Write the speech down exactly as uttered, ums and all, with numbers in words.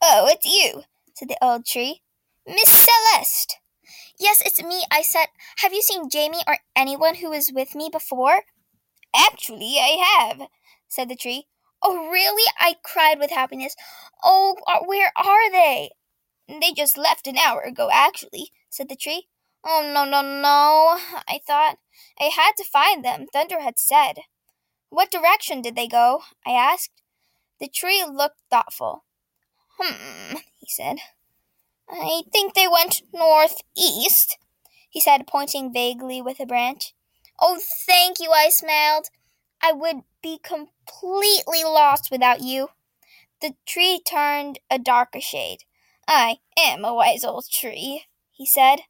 "Oh, it's you," said the old tree. "Miss Celeste." "Yes, it's me," I said. "Have you seen Jamie or anyone who was with me before?" "Actually, I have," said the tree. "Oh, really?" I cried with happiness. "Oh, where are they?" "They just left an hour ago, actually," said the tree. "Oh, no, no, no," I thought. I had to find them, Thunder had said. "What direction did they go?" I asked. The tree looked thoughtful. "Hmm," he said. "I think they went northeast," he said, pointing vaguely with a branch. "Oh, thank you," I smiled. "I would be completely lost without you." The tree turned a darker shade. "I am a wise old tree," he said.